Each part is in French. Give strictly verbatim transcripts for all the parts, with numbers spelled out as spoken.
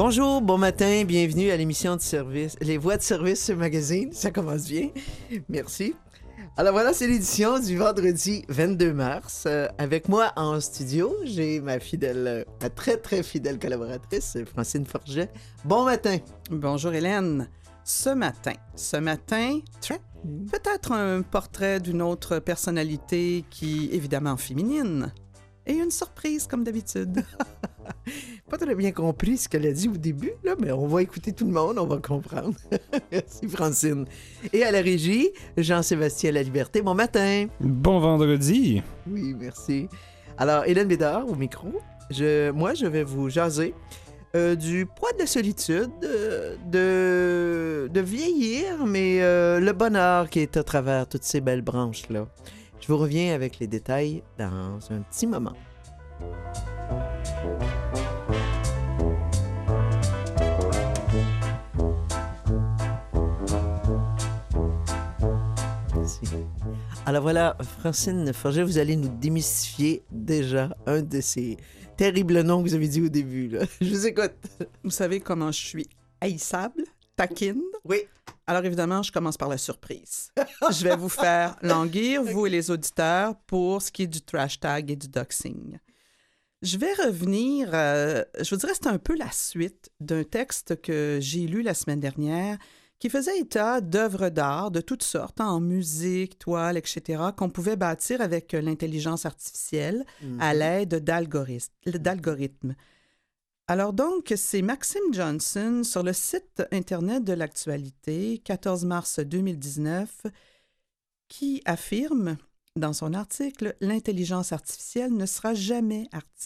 Bonjour, bon matin, bienvenue à l'émission de service, Les Voix de service magazine. Ça commence bien. Merci. Alors voilà, c'est l'édition du vendredi vingt-deux mars. Euh, avec moi en studio, j'ai ma fidèle, euh, ma très très fidèle collaboratrice, Francine Forget. Bon matin. Bonjour Hélène. Ce matin, ce matin, peut-être un portrait d'une autre personnalité qui, évidemment, féminine. Et une surprise, comme d'habitude. Pas très bien compris ce qu'elle a dit au début, là, mais on va écouter tout le monde, on va comprendre. Merci, Francine. Et à la régie, Jean-Sébastien Laliberté. Bon matin. Bon vendredi. Oui, merci. Alors, Hélène Bédard au micro. Je, moi, je vais vous jaser euh, du poids de la solitude, euh, de, de vieillir, mais euh, le bonheur qui est à travers toutes ces belles branches-là. Je vous reviens avec les détails dans un petit moment. Merci. Alors voilà, Francine Forget, vous allez nous démystifier déjà un de ces terribles noms que vous avez dit au début, là. Je vous écoute. Vous savez comment je suis haïssable, taquine? Oui. Alors évidemment, je commence par la surprise. Je vais vous faire languir, vous et les auditeurs, pour ce qui est du trash tag et du doxing. Je vais revenir, euh, je vous dirais, c'est un peu la suite d'un texte que j'ai lu la semaine dernière qui faisait état d'œuvres d'art de toutes sortes, en musique, toile, et cetera, qu'on pouvait bâtir avec l'intelligence artificielle mm-hmm. à l'aide d'algorithmes. Alors donc, c'est Maxime Johnson sur le site Internet de l'actualité, quatorze mars deux mille dix-neuf, qui affirme dans son article « L'intelligence artificielle ne sera jamais artiste ».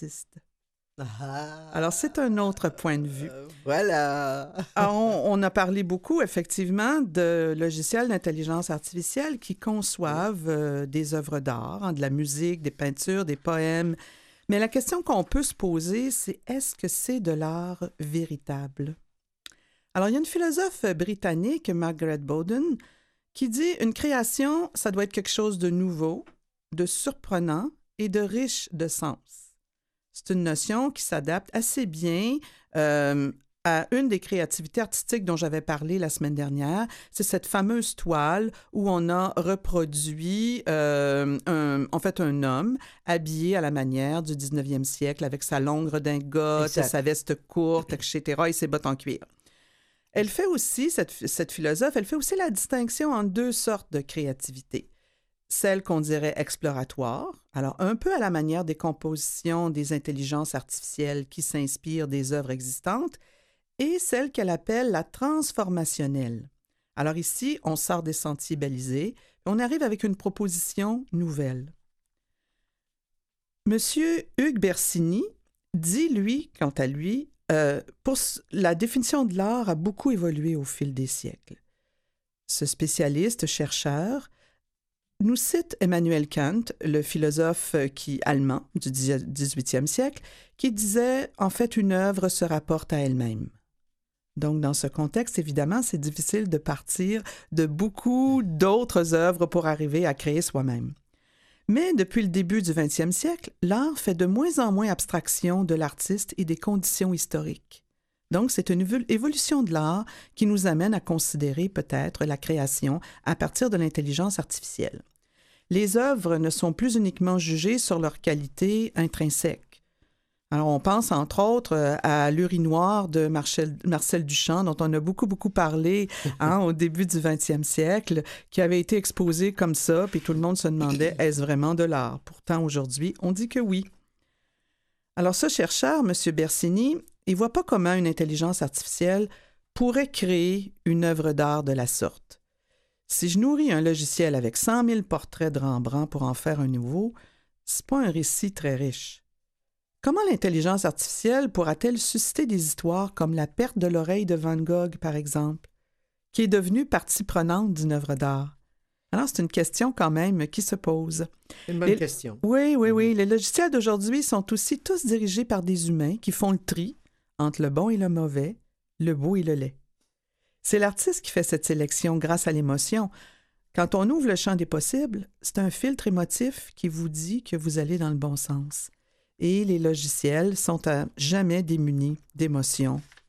Ah, Alors, c'est un autre point de vue. Euh, voilà. Alors, on, on a parlé beaucoup, effectivement, de logiciels d'intelligence artificielle qui conçoivent euh, des œuvres d'art, hein, de la musique, des peintures, des poèmes. Mais la question qu'on peut se poser, c'est est-ce que c'est de l'art véritable? Alors, il y a une philosophe britannique, Margaret Bowden, qui dit « Une création, ça doit être quelque chose de nouveau, de surprenant et de riche de sens. » C'est une notion qui s'adapte assez bien euh, à une des créativités artistiques dont j'avais parlé la semaine dernière. C'est cette fameuse toile où on a reproduit euh, un, en fait un homme habillé à la manière du dix-neuvième siècle avec sa longue redingote, exact. Sa veste courte, et cetera et ses bottes en cuir. Elle fait aussi, cette, cette philosophe, elle fait aussi la distinction entre deux sortes de créativité. Celle qu'on dirait exploratoire, alors un peu à la manière des compositions des intelligences artificielles qui s'inspirent des œuvres existantes, et celle qu'elle appelle la transformationnelle. Alors ici, on sort des sentiers balisés, on arrive avec une proposition nouvelle. Monsieur Hugues Bersini dit, lui, quant à lui, euh, pour la définition de l'art a beaucoup évolué au fil des siècles. Ce spécialiste, chercheur, nous cite Emmanuel Kant, le philosophe qui, allemand du dix-huitième siècle, qui disait « En fait, une œuvre se rapporte à elle-même ». Donc, dans ce contexte, évidemment, c'est difficile de partir de beaucoup d'autres œuvres pour arriver à créer soi-même. Mais depuis le début du vingtième siècle, l'art fait de moins en moins abstraction de l'artiste et des conditions historiques. Donc, c'est une évolution de l'art qui nous amène à considérer peut-être la création à partir de l'intelligence artificielle. Les œuvres ne sont plus uniquement jugées sur leur qualité intrinsèque. Alors, on pense entre autres à l'urinoir de Marcel, Marcel Duchamp, dont on a beaucoup, beaucoup parlé hein, au début du vingtième siècle, qui avait été exposé comme ça, puis tout le monde se demandait, est-ce vraiment de l'art? Pourtant, aujourd'hui, on dit que oui. Alors, ce chercheur, M. Bersini, il ne voit pas comment une intelligence artificielle pourrait créer une œuvre d'art de la sorte. Si je nourris un logiciel avec cent mille portraits de Rembrandt pour en faire un nouveau, ce n'est pas un récit très riche. Comment l'intelligence artificielle pourra-t-elle susciter des histoires comme la perte de l'oreille de Van Gogh, par exemple, qui est devenue partie prenante d'une œuvre d'art? Alors, c'est une question quand même qui se pose. Une bonne Les... question. Oui, oui, oui. Les logiciels d'aujourd'hui sont aussi tous dirigés par des humains qui font le tri entre le bon et le mauvais, le beau et le laid. C'est l'artiste qui fait cette sélection grâce à l'émotion. Quand on ouvre le champ des possibles, c'est un filtre émotif qui vous dit que vous allez dans le bon sens. Et les logiciels sont à jamais démunis d'émotions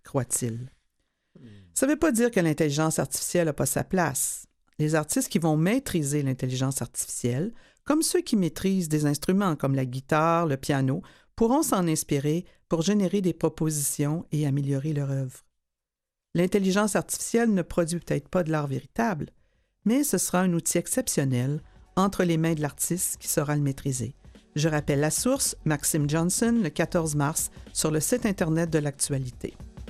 croit-il. Ça ne veut pas dire que l'intelligence artificielle n'a pas sa place. Les artistes qui vont maîtriser l'intelligence artificielle, comme ceux qui maîtrisent des instruments comme la guitare, le piano, pourront s'en inspirer pour générer des propositions et améliorer leur œuvre. L'intelligence artificielle ne produit peut-être pas de l'art véritable, mais ce sera un outil exceptionnel entre les mains de l'artiste qui saura le maîtriser. Je rappelle la source, Maxime Johnson, le quatorze mars, sur le site Internet de l'Actualité.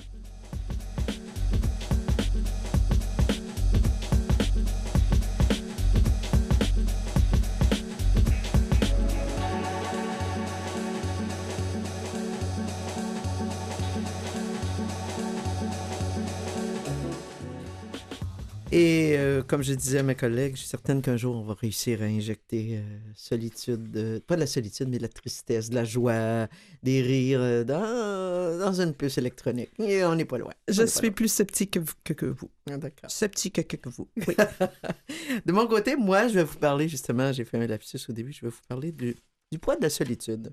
Et euh, comme je disais à mes collègues, je suis certaine qu'un jour, on va réussir à injecter euh, solitude, euh, pas de la solitude, mais de la tristesse, de la joie, des rires euh, dans, dans une puce électronique. Et on n'est pas loin. Je On suis plus sceptique que, que, que vous. Ah, d'accord. Sceptique que, que vous, oui. De mon côté, moi, je vais vous parler, justement, j'ai fait un lapsus au début, je vais vous parler du, du poids de la solitude.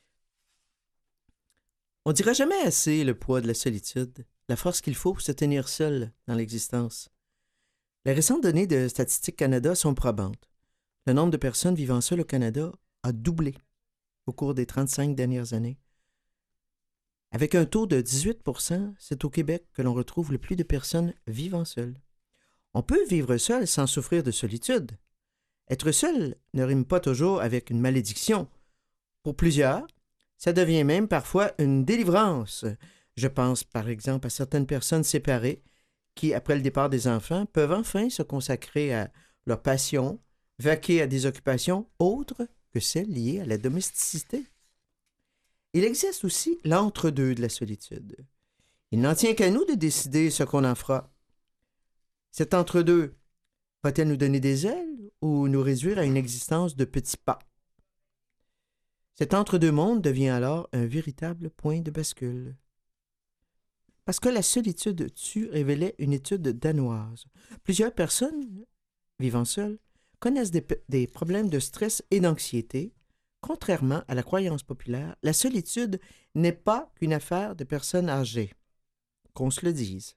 On ne dira jamais assez le poids de la solitude, la force qu'il faut pour se tenir seul dans l'existence. Les récentes données de Statistique Canada sont probantes. Le nombre de personnes vivant seules au Canada a doublé au cours des trente-cinq dernières années. Avec un taux de dix-huit pour cent, c'est au Québec que l'on retrouve le plus de personnes vivant seules. On peut vivre seul sans souffrir de solitude. Être seul ne rime pas toujours avec une malédiction. Pour plusieurs, ça devient même parfois une délivrance. Je pense par exemple à certaines personnes séparées qui, après le départ des enfants, peuvent enfin se consacrer à leur passion, vaquer à des occupations autres que celles liées à la domesticité. Il existe aussi l'entre-deux de la solitude. Il n'en tient qu'à nous de décider ce qu'on en fera. Cet entre-deux va-t-elle nous donner des ailes ou nous réduire à une existence de petits pas? Cet entre-deux monde devient alors un véritable point de bascule. Parce que la solitude tue, révélait une étude danoise. Plusieurs personnes vivant seules connaissent des, des problèmes de stress et d'anxiété. Contrairement à la croyance populaire, la solitude n'est pas qu'une affaire de personnes âgées. Qu'on se le dise.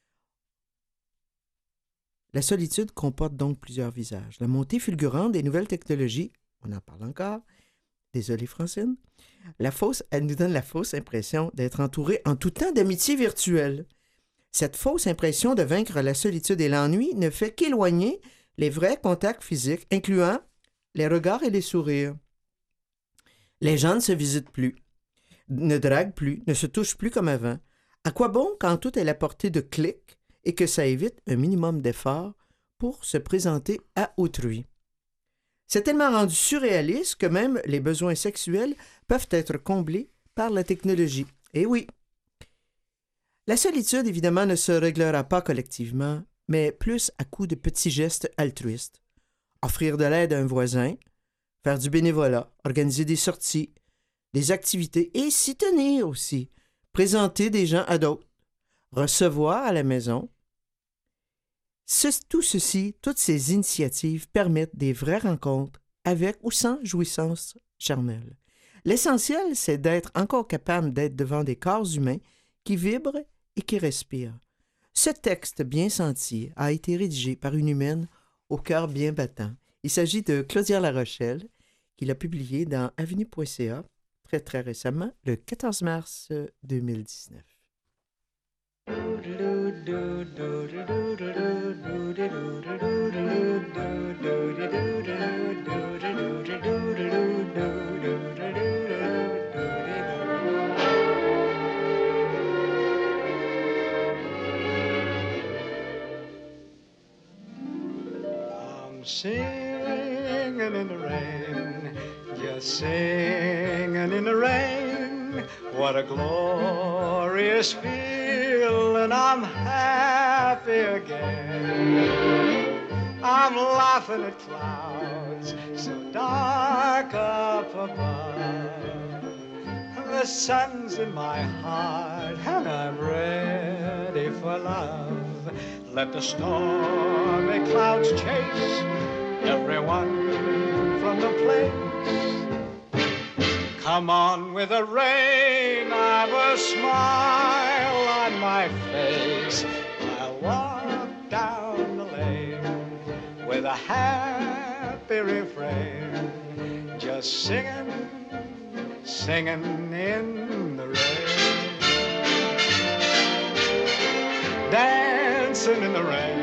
La solitude comporte donc plusieurs visages. La montée fulgurante des nouvelles technologies, on en parle encore, désolée Francine, la fausse, elle nous donne la fausse impression d'être entourée en tout temps d'amitié virtuelle. Cette fausse impression de vaincre la solitude et l'ennui ne fait qu'éloigner les vrais contacts physiques, incluant les regards et les sourires. Les gens ne se visitent plus, ne draguent plus, ne se touchent plus comme avant. À quoi bon quand tout est à la portée de clics et que ça évite un minimum d'effort pour se présenter à autrui? C'est tellement rendu surréaliste que même les besoins sexuels peuvent être comblés par la technologie. Et oui, la solitude, évidemment, ne se réglera pas collectivement, mais plus à coup de petits gestes altruistes. Offrir de l'aide à un voisin, faire du bénévolat, organiser des sorties, des activités et s'y tenir aussi. Présenter des gens à d'autres, recevoir à la maison. Ce, tout ceci, toutes ces initiatives permettent des vraies rencontres avec ou sans jouissance charnelle. L'essentiel, c'est d'être encore capable d'être devant des corps humains qui vibrent et qui respirent. Ce texte bien senti a été rédigé par une humaine au cœur bien battant. Il s'agit de Claudia Larochelle, qui l'a publié dans avenue point c a très très récemment, le quatorze mars deux mille dix-neuf. I'm singing in the rain, just singing in the rain. What a glorious feeling, I'm happy again. I'm laughing at clouds so dark up above. The sun's in my heart and I'm ready for love. Let the stormy clouds chase everyone from the place. Come on with the rain, I've a smile on my face. I'll walk down the lane with a happy refrain, just singing, singing in the rain, dancing in the rain.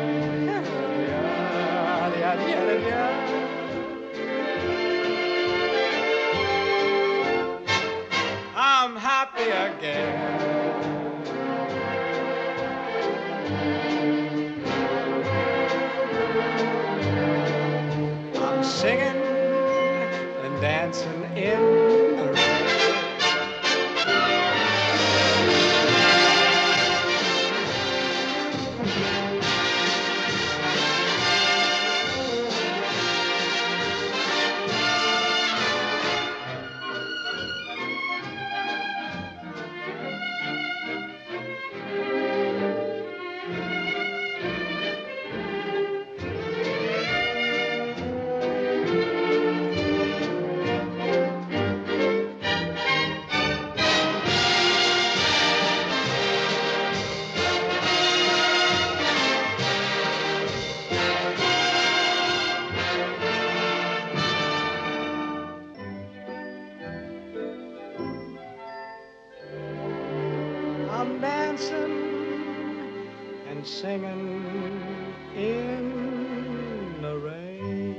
I'm happy again. I'm singing and dancing in the rain. I'm dancing and singing in the rain.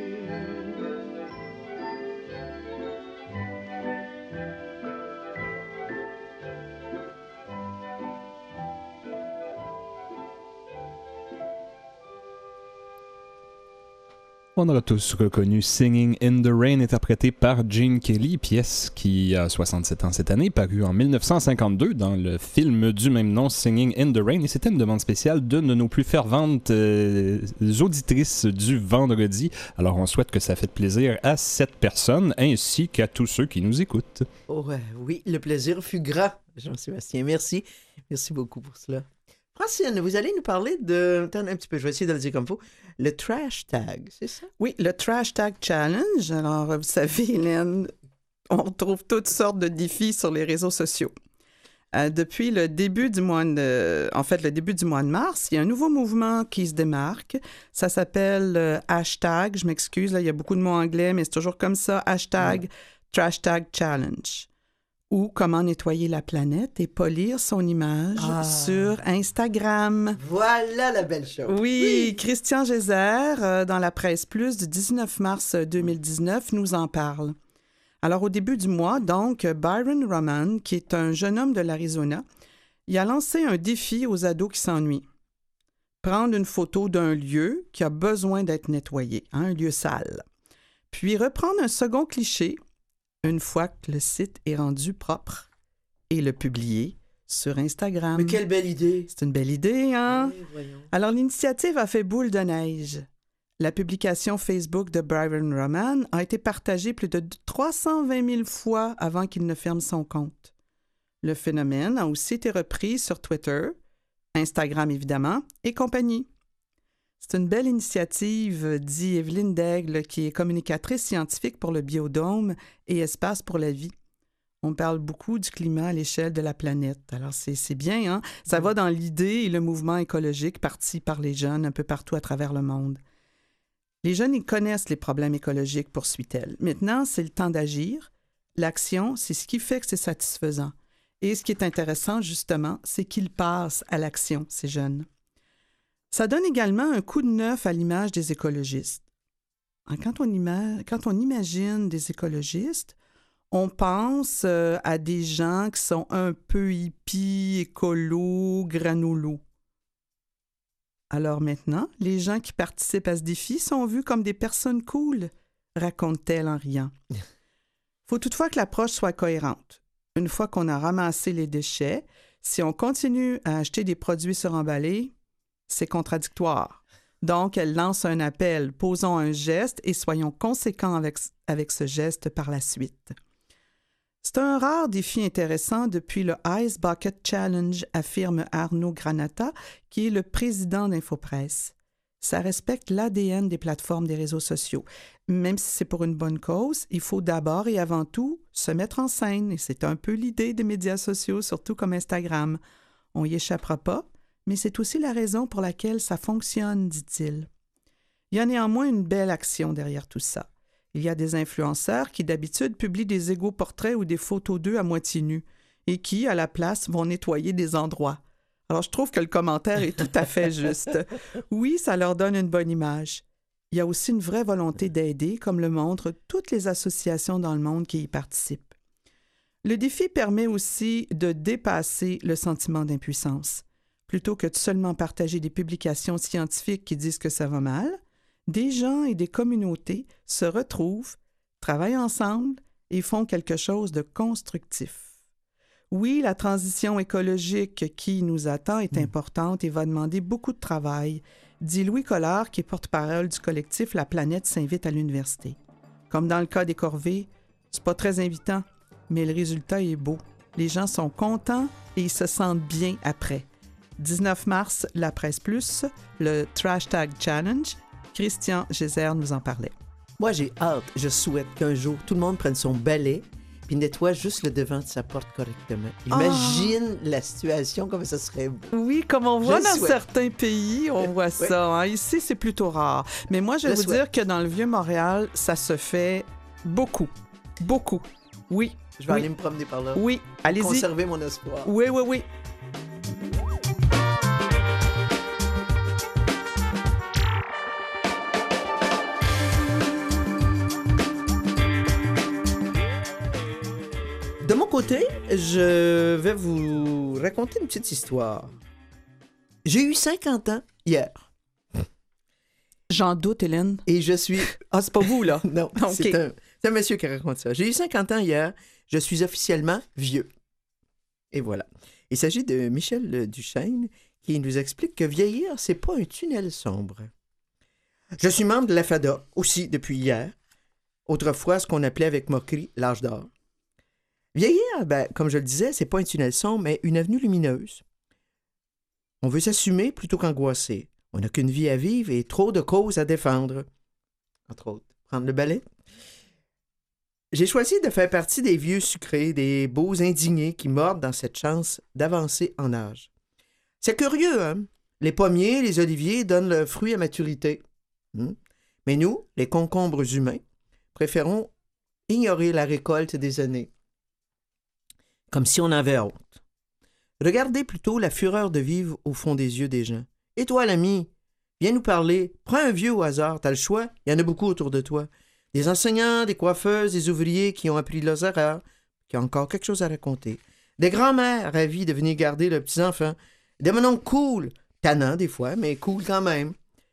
On aura tous reconnu Singing in the Rain, interprété par Gene Kelly, pièce qui a soixante-sept ans cette année, parue en dix-neuf cent cinquante-deux dans le film du même nom, Singing in the Rain. Et c'était une demande spéciale d'une de nos plus ferventes euh, auditrices du vendredi. Alors on souhaite que ça fasse plaisir à cette personne ainsi qu'à tous ceux qui nous écoutent. Oh, euh, oui, le plaisir fut grand, Jean-Sébastien. Merci. Merci beaucoup pour cela. Francine, vous allez nous parler de... Attends un petit peu, je vais essayer de le dire comme il faut. Le trash tag, c'est ça? Oui, le Trash Tag Challenge. Alors, vous savez, Hélène, on retrouve toutes sortes de défis sur les réseaux sociaux. Euh, depuis le début du mois de... En fait, le début du mois de mars, il y a un nouveau mouvement qui se démarque. Ça s'appelle euh, hashtag, je m'excuse, là, il y a beaucoup de mots anglais, mais c'est toujours comme ça, hashtag ouais. Trash Tag Challenge. Ou comment nettoyer la planète et polir son image ah. sur Instagram. Voilà la belle chose. Oui, oui. Christian Gézère, euh, dans la Presse Plus du dix-neuf mars deux mille dix-neuf, nous en parle. Alors, au début du mois, donc, Byron Roman, qui est un jeune homme de l'Arizona, il a lancé un défi aux ados qui s'ennuient. Prendre une photo d'un lieu qui a besoin d'être nettoyé, hein, un lieu sale. Puis reprendre un second cliché une fois que le site est rendu propre et le publier sur Instagram. Mais quelle belle idée! C'est une belle idée, hein? Oui, voyons. Alors, l'initiative a fait boule de neige. La publication Facebook de Byron Roman a été partagée plus de trois cent vingt mille fois avant qu'il ne ferme son compte. Le phénomène a aussi été repris sur Twitter, Instagram évidemment, et compagnie. C'est une belle initiative, dit Evelyne Daigle, qui est communicatrice scientifique pour le Biodôme et Espace pour la vie. On parle beaucoup du climat à l'échelle de la planète. Alors, c'est, c'est bien, hein? Ça va dans l'idée et le mouvement écologique parti par les jeunes un peu partout à travers le monde. Les jeunes, ils connaissent les problèmes écologiques, poursuit-elle. Maintenant, c'est le temps d'agir. L'action, c'est ce qui fait que c'est satisfaisant. Et ce qui est intéressant, justement, c'est qu'ils passent à l'action, ces jeunes. Ça donne également un coup de neuf à l'image des écologistes. Quand on, ima- quand on imagine des écologistes, on pense euh, à des gens qui sont un peu hippies, écolos, granolos. Alors maintenant, les gens qui participent à ce défi sont vus comme des personnes cool, raconte-t-elle en riant. Il faut toutefois que l'approche soit cohérente. Une fois qu'on a ramassé les déchets, si on continue à acheter des produits suremballés, c'est contradictoire. Donc, elle lance un appel, posons un geste et soyons conséquents avec, avec ce geste par la suite. C'est un rare défi intéressant depuis le Ice Bucket Challenge, affirme Arnaud Granata, qui est le président d'Infopresse. Ça respecte l'A D N des plateformes des réseaux sociaux. Même si c'est pour une bonne cause, il faut d'abord et avant tout se mettre en scène. Et c'est un peu l'idée des médias sociaux, surtout comme Instagram. On y échappera pas, mais c'est aussi la raison pour laquelle ça fonctionne, dit-il. Il y a néanmoins une belle action derrière tout ça. Il y a des influenceurs qui d'habitude publient des égaux portraits ou des photos d'eux à moitié nus et qui, à la place, vont nettoyer des endroits. Alors, je trouve que le commentaire est tout à fait juste. Oui, ça leur donne une bonne image. Il y a aussi une vraie volonté d'aider, comme le montrent toutes les associations dans le monde qui y participent. Le défi permet aussi de dépasser le sentiment d'impuissance. Plutôt que de seulement partager des publications scientifiques qui disent que ça va mal, des gens et des communautés se retrouvent, travaillent ensemble et font quelque chose de constructif. Oui, la transition écologique qui nous attend est importante et va demander beaucoup de travail, dit Louis Collard, qui est porte-parole du collectif La Planète s'invite à l'université. Comme dans le cas des corvées, c'est pas très invitant, mais le résultat est beau. Les gens sont contents et ils se sentent bien après. dix-neuf mars, La Presse Plus, le Trash Tag Challenge. Christian Gézère nous en parlait. Moi, j'ai hâte, je souhaite qu'un jour, tout le monde prenne son balai puis nettoie juste le devant de sa porte correctement. Imagine oh. la situation, comme ça serait beau. Oui, comme on voit je dans souhaite. certains pays, on voit oui. ça. Hein. Ici, c'est plutôt rare. Mais moi, je vais je vous souhaite. dire que dans le Vieux-Montréal, ça se fait beaucoup. Beaucoup. Oui. Je vais oui. aller me promener par là. Oui, allez-y. Conserver mon espoir. Oui, oui, oui. De mon côté, je vais vous raconter une petite histoire. J'ai eu cinquante ans hier. J'en doute, Hélène. Et je suis... Ah, c'est pas vous, là? Non, okay. c'est, un... c'est un monsieur qui raconte ça. J'ai eu cinquante ans hier. Je suis officiellement vieux. Et voilà. Il s'agit de Michel Duchesne qui nous explique que vieillir, c'est pas un tunnel sombre. Je suis membre de la F A D A aussi depuis hier. Autrefois, ce qu'on appelait avec moquerie l'âge d'or. Vieillir, ben, comme je le disais, c'est pas un tunnel sombre, mais une avenue lumineuse. On veut s'assumer plutôt qu'angoisser. On n'a qu'une vie à vivre et trop de causes à défendre. Entre autres, prendre le balai. J'ai choisi de faire partie des vieux sucrés, des beaux indignés qui mordent dans cette chance d'avancer en âge. C'est curieux, hein? Les pommiers, les oliviers donnent leurs fruits à maturité. Hum? Mais nous, les concombres humains, préférons ignorer la récolte des années. Comme si on avait honte. Regardez plutôt la fureur de vivre au fond des yeux des gens. Et toi, l'ami, viens nous parler. Prends un vieux au hasard, t'as le choix, il y en a beaucoup autour de toi. Des enseignants, des coiffeuses, des ouvriers qui ont appris leurs erreurs, qui ont encore quelque chose à raconter. Des grands-mères ravies de venir garder leurs petits-enfants. Des mononcles cool, tannants des fois, mais cool quand même.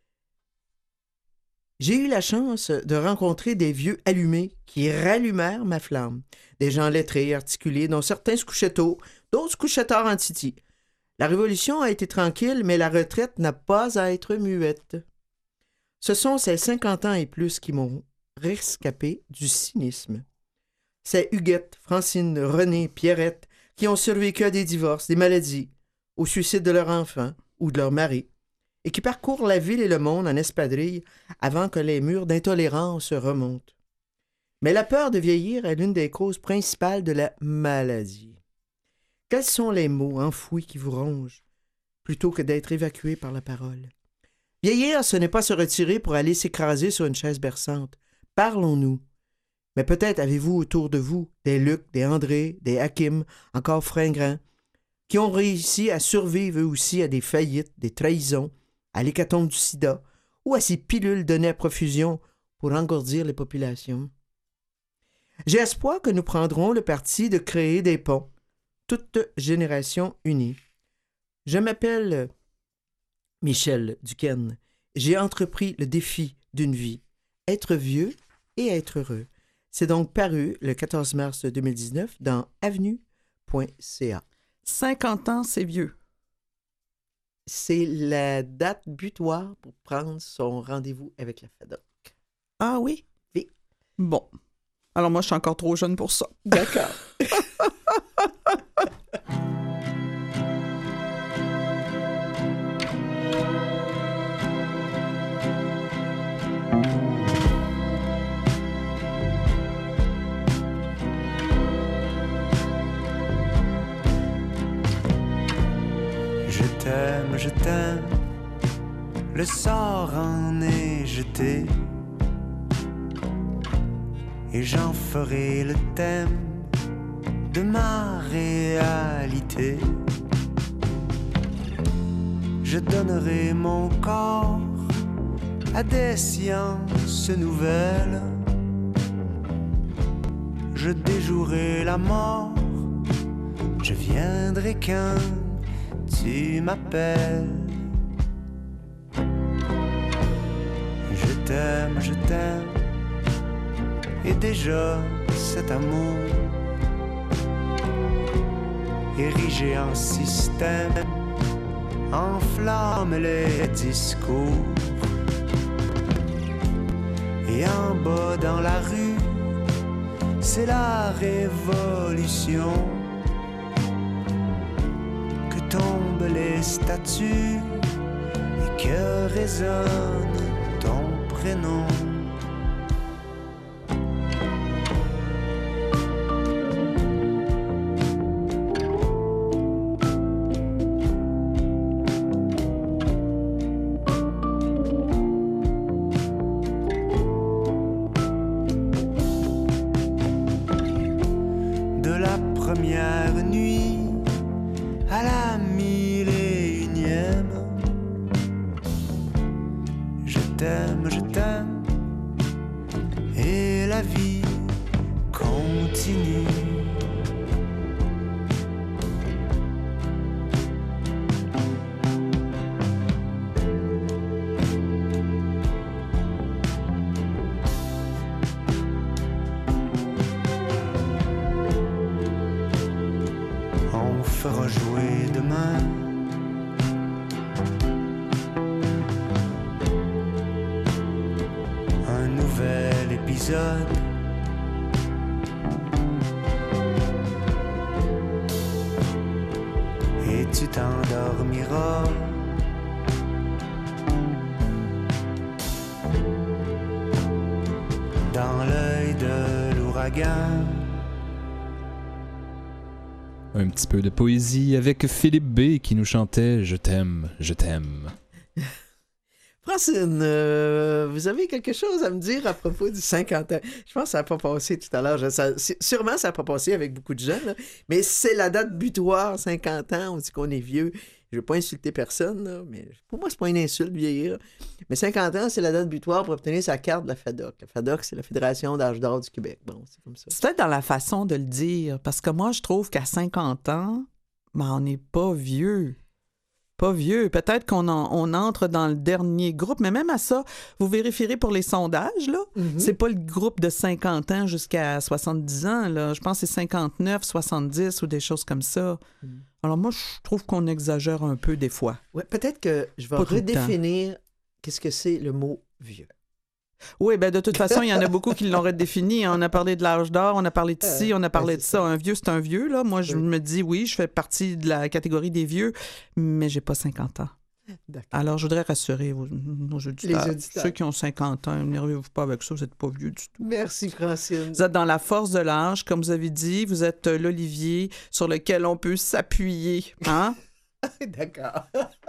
J'ai eu la chance de rencontrer des vieux allumés qui rallumèrent ma flamme. Des gens lettrés et articulés, dont certains se couchaient tôt, d'autres se couchaient tard en titi. La Révolution a été tranquille, mais la retraite n'a pas à être muette. Ce sont ces cinquante ans et plus qui m'ont rescapé du cynisme. C'est Huguette, Francine, René, Pierrette qui ont survécu à des divorces, des maladies, au suicide de leur enfant ou de leur mari, et qui parcourent la ville et le monde en espadrille avant que les murs d'intolérance remontent. Mais la peur de vieillir est l'une des causes principales de la maladie. Quels sont les mots enfouis qui vous rongent, plutôt que d'être évacués par la parole? Vieillir, ce n'est pas se retirer pour aller s'écraser sur une chaise berçante. Parlons-nous. Mais peut-être avez-vous autour de vous des Luc, des André, des Hakim, encore fringants, qui ont réussi à survivre eux aussi à des faillites, des trahisons, à l'hécatombe du sida ou à ces pilules données à profusion pour engourdir les populations. J'ai espoir que nous prendrons le parti de créer des ponts, toute génération unie. Je m'appelle Michel Duquesne. J'ai entrepris le défi d'une vie, être vieux et être heureux. C'est donc paru le quatorze mars deux mille dix-neuf dans avenue point c a. cinquante ans, c'est vieux. C'est la date butoir pour prendre son rendez-vous avec la F A D A. Ah oui? Oui. Bon. Alors moi, je suis encore trop jeune pour ça. D'accord. le sort en est jeté, et j'en ferai le thème de ma réalité. Je donnerai mon corps à des sciences nouvelles, je déjouerai la mort, je viendrai quand tu m'appelles. Je t'aime, je t'aime, et déjà cet amour érigé en système enflamme les discours. Et en bas dans la rue, c'est la révolution, que tombent les statues et que résonne ton prénom. Et tu t'endormiras dans l'œil de l'ouragan. Un petit peu de poésie avec Philippe B qui nous chantait « Je t'aime, je t'aime ». Francine, euh, vous avez quelque chose à me dire à propos du cinquante ans? Je pense que ça n'a pas passé tout à l'heure. Je, ça, sûrement, ça n'a pas passé avec beaucoup de jeunes, là, mais c'est la date butoir, cinquante ans. On dit qu'on est vieux. Je ne veux pas insulter personne, là, mais pour moi, c'est pas une insulte, vieillir. Mais cinquante ans, c'est la date butoir pour obtenir sa carte de la FADOC. La FADOC, c'est la Fédération d'âge d'or du Québec. Bon, c'est comme ça. C'est peut-être dans la façon de le dire, parce que moi, je trouve qu'à cinquante ans, ben, on n'est pas vieux. Pas vieux. Peut-être qu'on en, on entre dans le dernier groupe, mais même à ça, vous vérifierez pour les sondages, là. Mm-hmm. C'est pas le groupe de cinquante ans jusqu'à soixante-dix ans, là. Je pense que c'est cinquante-neuf, soixante-dix ou des choses comme ça. Mm. Alors moi, je trouve qu'on exagère un peu des fois. Ouais, peut-être que je vais pas redéfinir qu'est-ce que c'est le mot vieux. Oui, bien de toute façon, il y en a beaucoup qui l'ont redéfini. On a parlé de l'âge d'or, on a parlé de ci, on a parlé euh, de ça. ça. Un vieux, c'est un vieux, là. Moi, je oui. me dis, oui, je fais partie de la catégorie des vieux, mais j'ai pas cinquante ans. D'accord. Alors, je voudrais rassurer vos, nos auditeurs. Les auditeurs. Ceux qui ont cinquante ans, n'énervez-vous pas avec ça, vous n'êtes pas vieux du tout. Merci, Francine. Vous êtes dans la force de l'âge, comme vous avez dit. Vous êtes l'olivier sur lequel on peut s'appuyer. Hein? D'accord.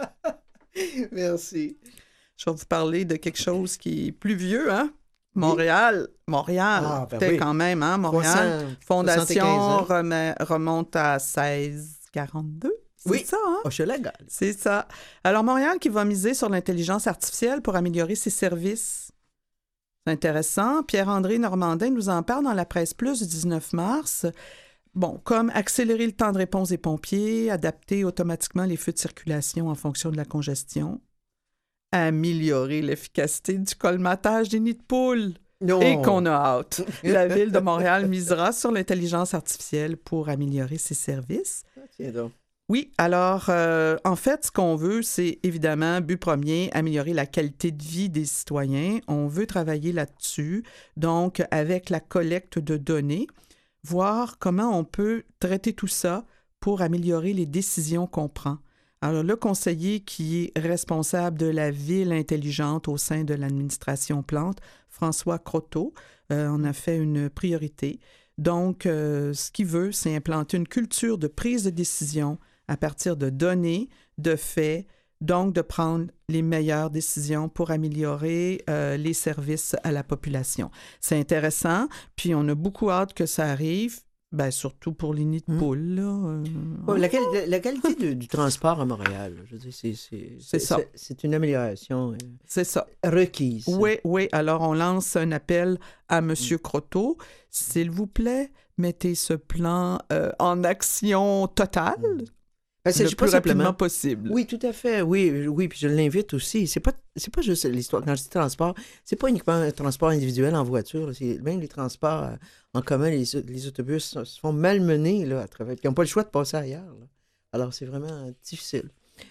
Merci. Je vais vous parler de quelque chose qui est plus vieux, hein? Montréal. Montréal. Ah, ben oui. Quand même, hein? Montréal. Fondation rem- remonte à seize quarante-deux. C'est oui. ça, hein? Hochelaga. C'est ça. Alors, Montréal qui va miser sur l'intelligence artificielle pour améliorer ses services. C'est intéressant. Pierre-André Normandin nous en parle dans la Presse Plus du dix-neuf mars. Bon, comme accélérer le temps de réponse des pompiers, adapter automatiquement les feux de circulation en fonction de la congestion, améliorer l'efficacité du colmatage des nids de poules. Non. Et qu'on a hâte. La Ville de Montréal misera sur l'intelligence artificielle pour améliorer ses services. Tiens donc. Oui, alors, euh, en fait, ce qu'on veut, c'est évidemment, but premier, améliorer la qualité de vie des citoyens. On veut travailler là-dessus, donc avec la collecte de données, voir comment on peut traiter tout ça pour améliorer les décisions qu'on prend. Alors, le conseiller qui est responsable de la ville intelligente au sein de l'administration Plante, François Croteau, euh, en a fait une priorité. Donc, euh, ce qu'il veut, c'est implanter une culture de prise de décision à partir de données, de faits, donc de prendre les meilleures décisions pour améliorer euh, les services à la population. C'est intéressant, puis on a beaucoup hâte que ça arrive. Ben, surtout pour les nids de Mmh. poules, là. Euh, Ouais, la, quali- la- la qualité de- du transport à Montréal, je veux dire, c'est, c'est, C'est ça. c'est- c'est une amélioration euh, C'est ça. requise. Oui, oui. Alors, on lance un appel à M. Croteau. S'il vous plaît, mettez ce plan euh, en action totale Ben, c'est le pas plus simplement- rapidement possible. Oui, tout à fait. Oui, oui, puis je l'invite aussi. C'est pas, c'est pas juste l'histoire. Quand je dis transport, c'est pas uniquement un transport individuel en voiture. Là. C'est même les transports euh, en commun, les, les autobus se se font malmener là, à travers. Puis ils n'ont pas le choix de passer ailleurs. Là. Alors, c'est vraiment euh, difficile.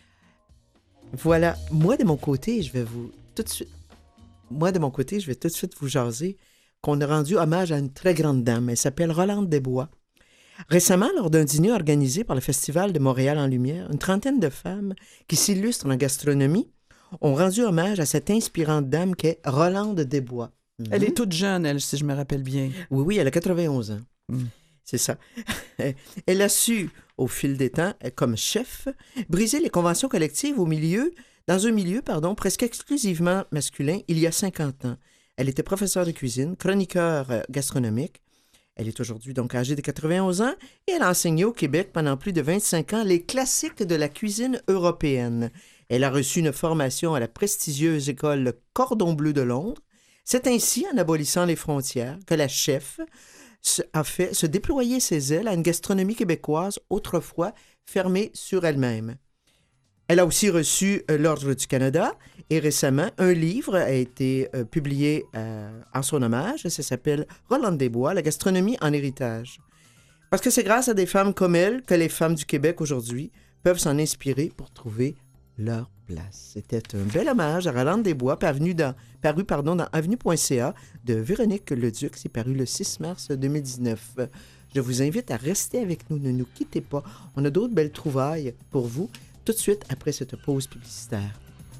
Voilà. Moi, de mon côté, je vais vous tout de suite. Moi, de mon côté, je vais tout de suite vous jaser qu'on a rendu hommage à une très grande dame. Elle s'appelle Rolande Desbois. Récemment, lors d'un dîner organisé par le Festival de Montréal en Lumière, une trentaine de femmes qui s'illustrent en gastronomie ont rendu hommage à cette inspirante dame qu'est Rolande Desbois. Elle Mhm. est toute jeune, elle, si je me rappelle bien. Oui, oui, elle a quatre-vingt-onze ans. Mm. C'est ça. Elle a su, au fil des temps, comme chef, briser les conventions collectives au milieu, dans un milieu, pardon, presque exclusivement masculin, il y a cinquante ans. Elle était professeure de cuisine, chroniqueur euh, gastronomique. Elle est aujourd'hui donc âgée de quatre-vingt-onze ans et elle a enseigné au Québec pendant plus de vingt-cinq ans les classiques de la cuisine européenne. Elle a reçu une formation à la prestigieuse école Cordon Bleu de Londres. C'est ainsi, en abolissant les frontières, que la chef se- a fait se déployer ses ailes à une gastronomie québécoise autrefois fermée sur elle-même. Elle a aussi reçu euh, l'Ordre du Canada et récemment, un livre a été euh, publié euh, en son hommage. Ça s'appelle « Rolande Desbois, la gastronomie en héritage ». Parce que c'est grâce à des femmes comme elle que les femmes du Québec aujourd'hui peuvent s'en inspirer pour trouver leur place. C'était un bel hommage à Rolande Desbois, paru dans, paru, pardon, dans avenue point c a de Véronique Leduc. C'est paru le six mars deux mille dix-neuf. Je vous invite à rester avec nous. Ne nous quittez pas. On a d'autres belles trouvailles pour vous tout de suite après cette pause publicitaire.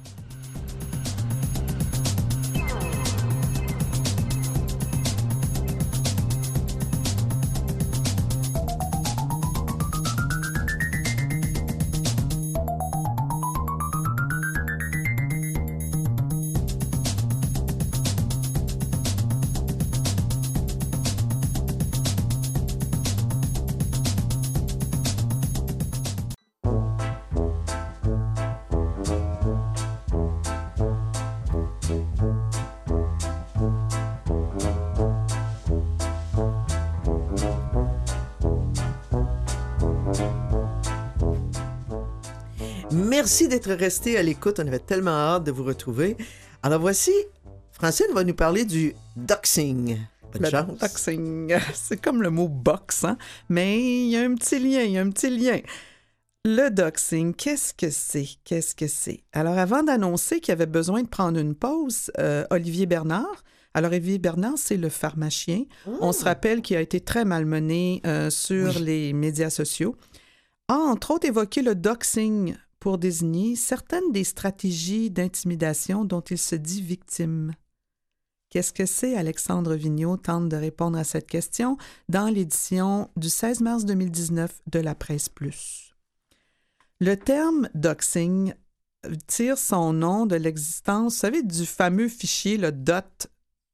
Merci d'être resté à l'écoute. On avait tellement hâte de vous retrouver. Alors voici, Francine va nous parler du doxing. Bonne Le chance. doxing, c'est comme le mot box, hein? Mais il y a un petit lien, il y a un petit lien. Le doxing, qu'est-ce que c'est? Qu'est-ce que c'est? Alors, avant d'annoncer qu'il y avait besoin de prendre une pause, euh, Olivier Bernard, alors Olivier Bernard, c'est le pharmacien. On se rappelle qu'il a été très malmené euh, sur Oui. les médias sociaux, a entre autres évoqué le doxing pour désigner certaines des stratégies d'intimidation dont il se dit victime. Qu'est-ce que c'est? Alexandre Vigneault tente de répondre à cette question dans l'édition du seize mars deux mille dix-neuf de la Presse Plus. Le terme doxing tire son nom de l'existence, vous savez, du fameux fichier, le dot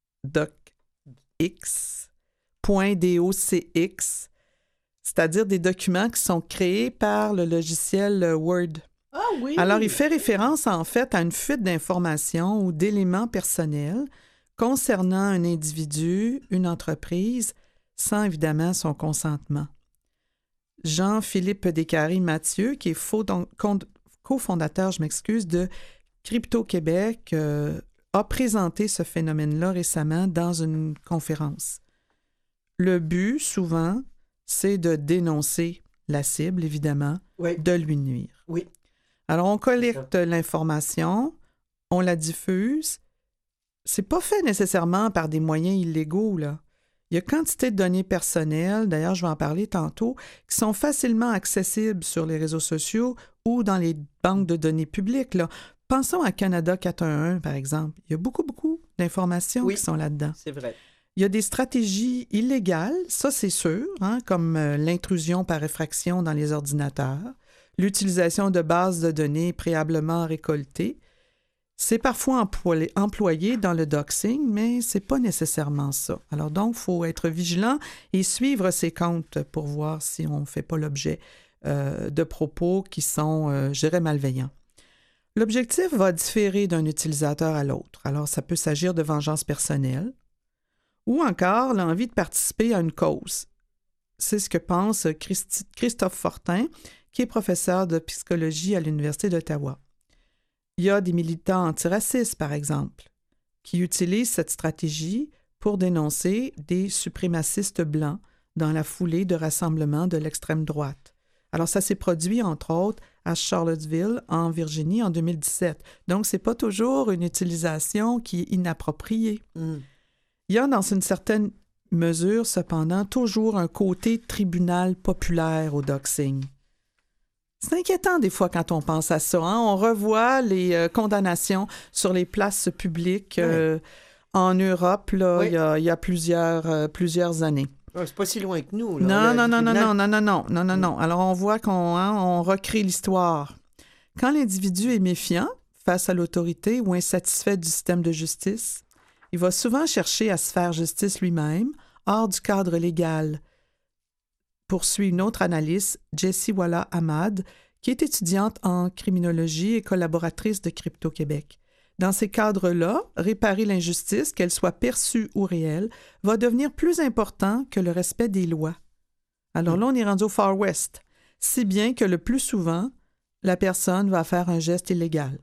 docx, .docx, c'est-à-dire des documents qui sont créés par le logiciel Word. Ah oui! Alors, il fait référence en fait à une fuite d'informations ou d'éléments personnels concernant un individu, une entreprise, sans évidemment son consentement. Jean-Philippe Descaries-Mathieu, qui est faux don- con- cofondateur, je m'excuse, de Crypto-Québec, euh, a présenté ce phénomène-là récemment dans une conférence. Le but, souvent, c'est de dénoncer la cible, évidemment, Oui. de lui nuire. Oui. Alors, on collecte l'information, on la diffuse. C'est pas fait nécessairement par des moyens illégaux, là. Il y a quantité de données personnelles, d'ailleurs, je vais en parler tantôt, qui sont facilement accessibles sur les réseaux sociaux ou dans les banques de données publiques, là. Pensons à Canada quatre un un, par exemple. Il y a beaucoup, beaucoup d'informations Oui. qui sont là-dedans. C'est vrai. Il y a des stratégies illégales, ça c'est sûr, hein, comme euh, l'intrusion par effraction dans les ordinateurs, l'utilisation de bases de données préalablement récoltées. C'est parfois employé, employé dans le doxing, mais c'est pas nécessairement ça. Alors donc, il faut être vigilant et suivre ses comptes pour voir si on ne fait pas l'objet euh, de propos qui sont, euh, je dirais, malveillants. L'objectif va différer d'un utilisateur à l'autre. Alors, ça peut s'agir de vengeance personnelle ou encore l'envie de participer à une cause. C'est ce que pense Christi- Christophe Fortin, qui est professeur de psychologie à l'Université d'Ottawa. Il y a des militants antiracistes, par exemple, qui utilisent cette stratégie pour dénoncer des suprémacistes blancs dans la foulée de rassemblements de l'extrême droite. Alors, ça s'est produit, entre autres, à Charlottesville, en Virginie, en deux mille dix-sept. Donc, ce n'est pas toujours une utilisation qui est inappropriée. Mm. Il y a, dans une certaine mesure, cependant, toujours un côté tribunal populaire au doxing. C'est inquiétant des fois quand on pense à ça. Hein? On revoit les euh, condamnations sur les places publiques euh, ouais. en Europe là, oui. il, y a, il y a plusieurs, euh, plusieurs années. Ouais, c'est pas si loin que nous. Là. Non, non, non, non, tribunal... non, non, non, non, non, non. Alors on voit qu'on hein, on recrée l'histoire. Quand l'individu est méfiant face à l'autorité ou insatisfait du système de justice, il va souvent chercher à se faire justice lui-même, hors du cadre légal. Poursuit une autre analyste, Jessie Walla Ahmad, qui est étudiante en criminologie et collaboratrice de Crypto-Québec. Dans ces cadres-là, réparer l'injustice, qu'elle soit perçue ou réelle, va devenir plus important que le respect des lois. Alors là, on est rendu au Far West, si bien que le plus souvent, la personne va faire un geste illégal.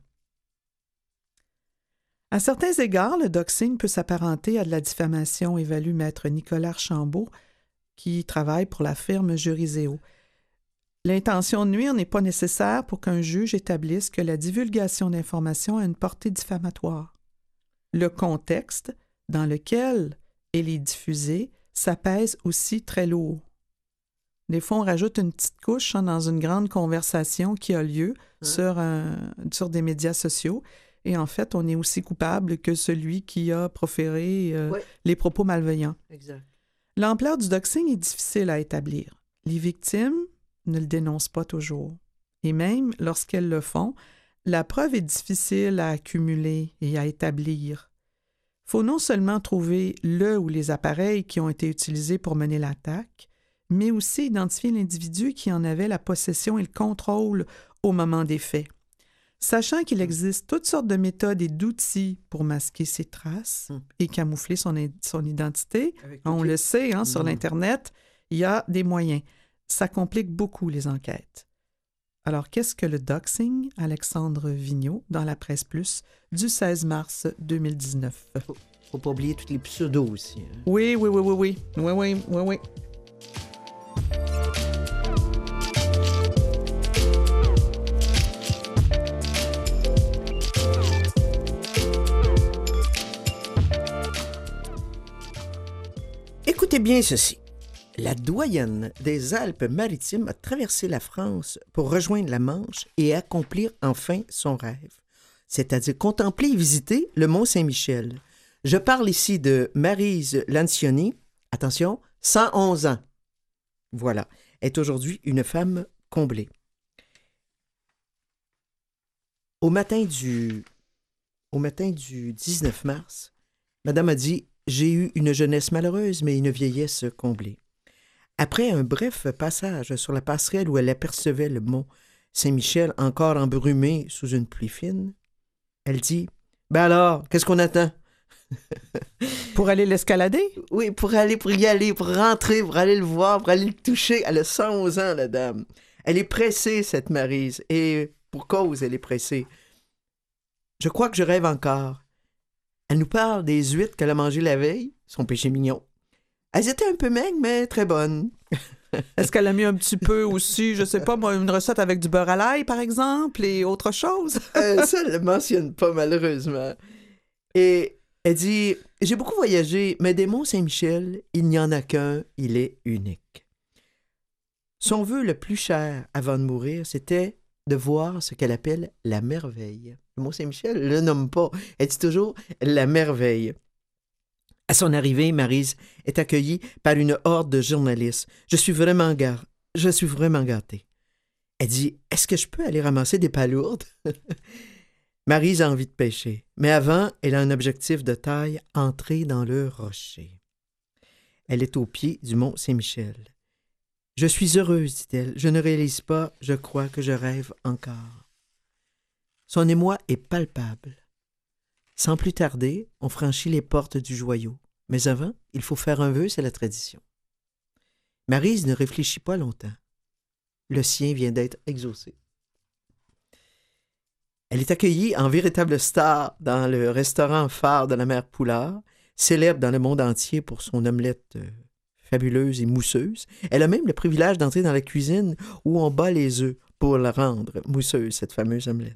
À certains égards, le doxing peut s'apparenter à de la diffamation, évalue maître Nicolas Archambault, qui travaille pour la firme Juriseo. L'intention de nuire n'est pas nécessaire pour qu'un juge établisse que la divulgation d'informations a une portée diffamatoire. Le contexte dans lequel elle est diffusée, ça pèse aussi très lourd. Des fois, on rajoute une petite couche hein, dans une grande conversation qui a lieu mmh. sur, un, sur des médias sociaux. Et en fait, on est aussi coupable que celui qui a proféré euh, oui. les propos malveillants. Exact. L'ampleur du doxing est difficile à établir. Les victimes ne le dénoncent pas toujours. Et même lorsqu'elles le font, la preuve est difficile à accumuler et à établir. Il faut non seulement trouver le ou les appareils qui ont été utilisés pour mener l'attaque, mais aussi identifier l'individu qui en avait la possession et le contrôle au moment des faits. Sachant qu'il existe toutes sortes de méthodes et d'outils pour masquer ses traces mmh. et camoufler son, son identité, on le sait, hein, mmh. sur l'Internet, il y a des moyens. Ça complique beaucoup les enquêtes. Alors, qu'est-ce que le doxing? Alexandre Vigneault, dans la Presse Plus, du seize mars deux mille dix-neuf. Faut, faut pas oublier tous les pseudos aussi. Hein? Oui, oui, oui, oui, oui. Oui, oui, oui, oui. Écoutez bien ceci. La doyenne des Alpes-Maritimes a traversé la France pour rejoindre la Manche et accomplir enfin son rêve, c'est-à-dire contempler et visiter le Mont Saint-Michel. Je parle ici de Maryse Lancioni, attention, cent onze ans. Voilà, est aujourd'hui une femme comblée. Au matin du, au matin du dix-neuf mars, Madame a dit « J'ai eu une jeunesse malheureuse, mais une vieillesse comblée. » Après un bref passage sur la passerelle où elle apercevait le mont Saint-Michel encore embrumé sous une pluie fine, elle dit « Ben alors, qu'est-ce qu'on attend? » Pour aller l'escalader? Oui, pour aller, pour y aller, pour rentrer, pour aller le voir, pour aller le toucher. Elle a cent onze ans, la dame. Elle est pressée, cette Maryse, et pour cause, elle est pressée. Je crois que je rêve encore. Elle nous parle des huîtres qu'elle a mangées la veille, son péché mignon. Elles étaient un peu maigres, mais très bonnes. Est-ce qu'elle a mis un petit peu aussi, je sais pas, moi, une recette avec du beurre à l'ail, par exemple, et autre chose? euh, ça, elle le mentionne pas, malheureusement. Et elle dit, j'ai beaucoup voyagé, mais des monts Saint-Michel, il n'y en a qu'un, il est unique. Son vœu le plus cher avant de mourir, c'était de voir ce qu'elle appelle la merveille. Le mont Saint-Michel ne le nomme pas. Elle dit toujours la merveille. À son arrivée, Maryse est accueillie par une horde de journalistes. Je suis vraiment gar... Je suis vraiment gâtée. Elle dit « Est-ce que je peux aller ramasser des palourdes? » Maryse a envie de pêcher, mais avant, elle a un objectif de taille, entrer dans le rocher. Elle est au pied du mont Saint-Michel. « Je suis heureuse, dit-elle. Je ne réalise pas, je crois que je rêve encore. » Son émoi est palpable. Sans plus tarder, on franchit les portes du joyau. Mais avant, il faut faire un vœu, c'est la tradition. Maryse ne réfléchit pas longtemps. Le sien vient d'être exaucé. Elle est accueillie en véritable star dans le restaurant phare de la mère Poulard, célèbre dans le monde entier pour son omelette euh, fabuleuse et mousseuse. Elle a même le privilège d'entrer dans la cuisine où on bat les œufs pour la rendre mousseuse, cette fameuse omelette.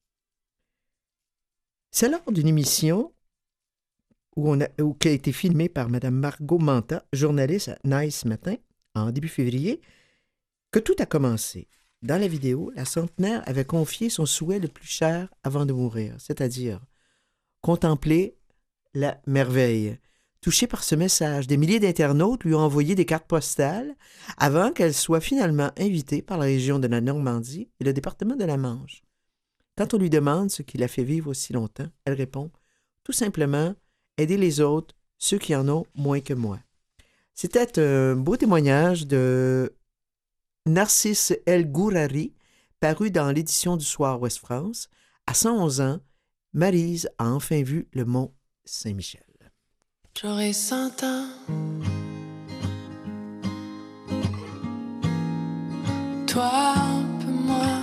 C'est lors d'une émission où on a, où, qui a été filmée par Mme Margot Manta, journaliste à Nice Matin, en début février, que tout a commencé. Dans la vidéo, la centenaire avait confié son souhait le plus cher avant de mourir, c'est-à-dire contempler la merveille. Touchée par ce message, des milliers d'internautes lui ont envoyé des cartes postales avant qu'elle soit finalement invitée par la région de la Normandie et le département de la Manche. Quand on lui demande ce qui l'a fait vivre aussi longtemps, elle répond « Tout simplement, aider les autres, ceux qui en ont moins que moi. » C'était un beau témoignage de Narcisse El Gourari, paru dans l'édition du Soir Ouest-France. À cent onze ans, Maryse a enfin vu le mont Saint-Michel. J'aurai cent ans. Toi, un peu moins.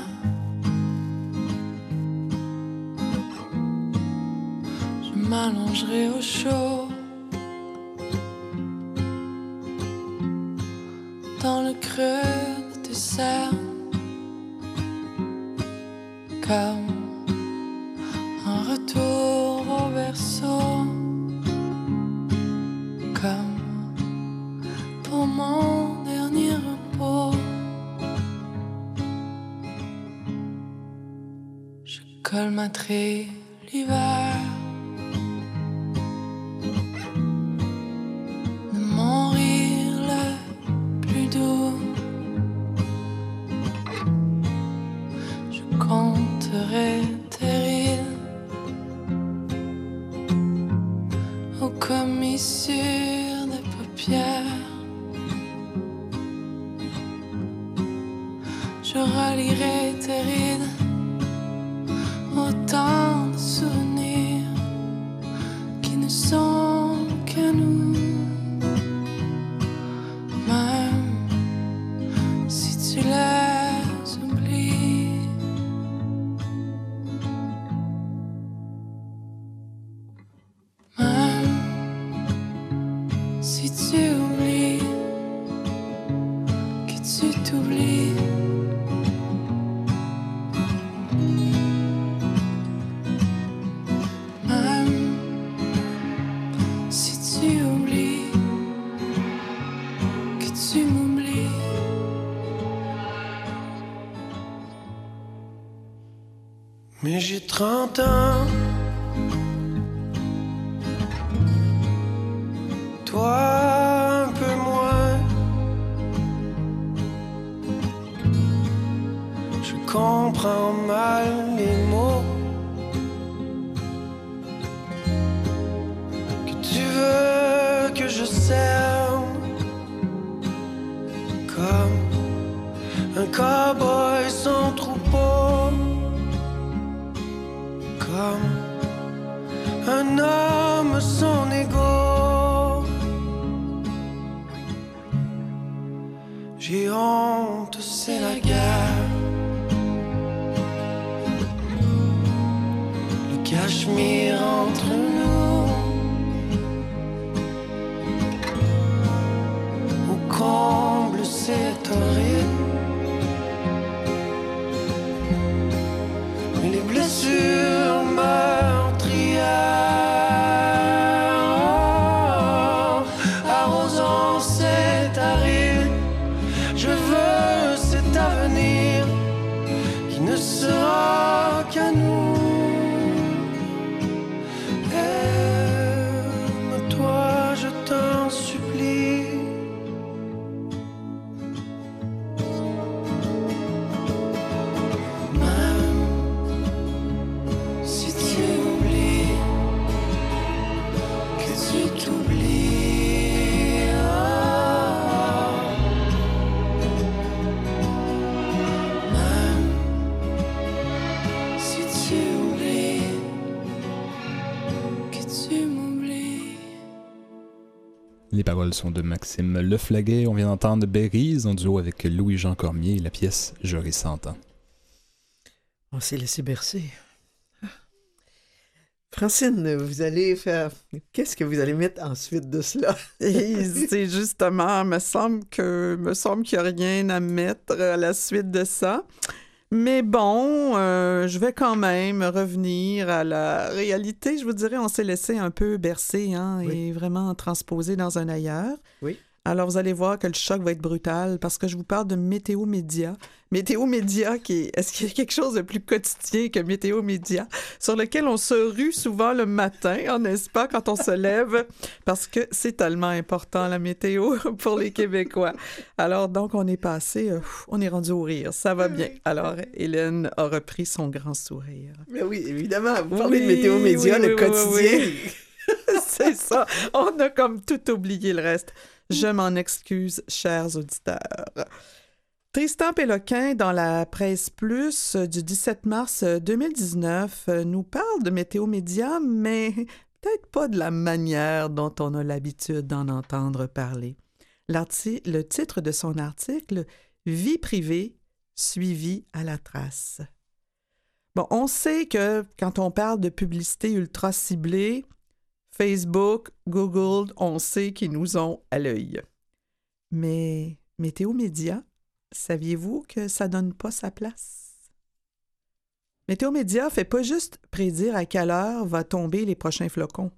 Je m'allongerai au chaud. Dans le creux de tes cernes. Comme un retour au berceau. Comme pour mon dernier repos. Je colmaterai l'hiver de mon rire le plus doux. Je compterai tes rides aux commissures des paupières. Je relirai tes rides, autant de souvenirs qui ne sont qu'à nous. Même si tu les oublies. Même si tu oublies que tu t'oublies. Même si tu oublies que tu m'oublies. Mais j'ai trente ans. Toi un peu moins. Je comprends mal les mots que tu veux que je cerne. Comme un cow-boy sans troupeau. Comme un homme sans égo. J'ai honte, c'est la guerre. Le cachemire entre nous. Au comble, c'est horrible. Mais les blessures meurtrières arrosant cet aride. Je veux cet avenir qui ne sera qu'à nous. Les paroles sont de Maxime Leflaguet. On vient d'entendre Berries en duo avec Louis-Jean Cormier et la pièce « J'aurai cent ans ». On s'est laissé bercer. Francine, vous allez faire... Qu'est-ce que vous allez mettre ensuite de cela? Et c'est justement, me semble que me semble qu'il n'y a rien à mettre à la suite de ça. Mais bon, euh, je vais quand même revenir à la réalité. Je vous dirais, on s'est laissé un peu bercer hein, Oui. et vraiment transposer dans un ailleurs. Oui. Alors, vous allez voir que le choc va être brutal parce que je vous parle de Météo Média. Météo Média, qui est... est-ce qu'il y a quelque chose de plus quotidien que Météo Média, sur lequel on se rue souvent le matin, hein, n'est-ce pas, quand on se lève, parce que c'est tellement important, la météo, pour les Québécois. Alors, donc, on est passé, euh, on est rendu au rire. Ça va bien. Alors, Hélène a repris son grand sourire. Mais oui, évidemment, vous parlez Oui, de Météo Média, oui, le oui, oui, quotidien. oui. C'est ça. On a comme tout oublié le reste. Je m'en excuse, chers auditeurs. Tristan Péloquin, dans la Presse Plus du dix-sept mars deux mille dix-neuf, nous parle de Météo Média, mais peut-être pas de la manière dont on a l'habitude d'en entendre parler. L'arti- le titre de son article, « Vie privée suivie à la trace ». Bon, on sait que quand on parle de publicité ultra ciblée, Facebook, Google, on sait qu'ils nous ont à l'œil. Mais Météo Média, saviez-vous que ça donne pas sa place? Météo Média fait pas juste prédire à quelle heure va tomber les prochains flocons.